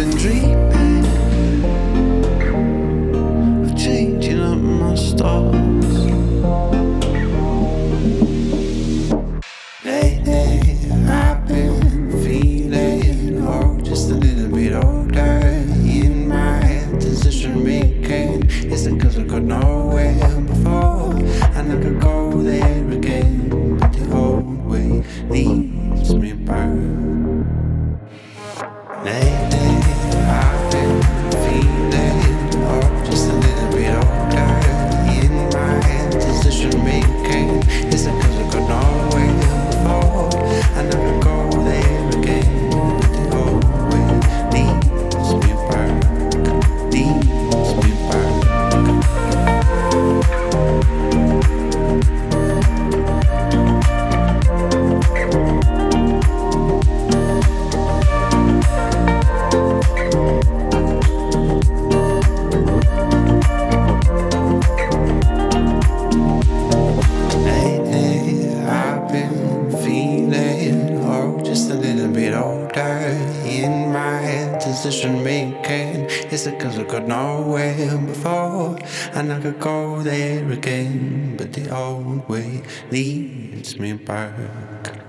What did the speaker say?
been dreaming of changing up my stars. Lately, I've been feeling just a little bit older in my decision making. Is it 'cause I got nowhere before and I could go there again? But the old way leads me back. Lately, I've been feeling just a little bit older in my decision making. Is it 'cause I got nowhere before and I could go there again? But the old way leads me back, leads me back. Just a little bit older in my decision making. Is it 'cause I got nowhere before and I could go there again? But the old way leads me back.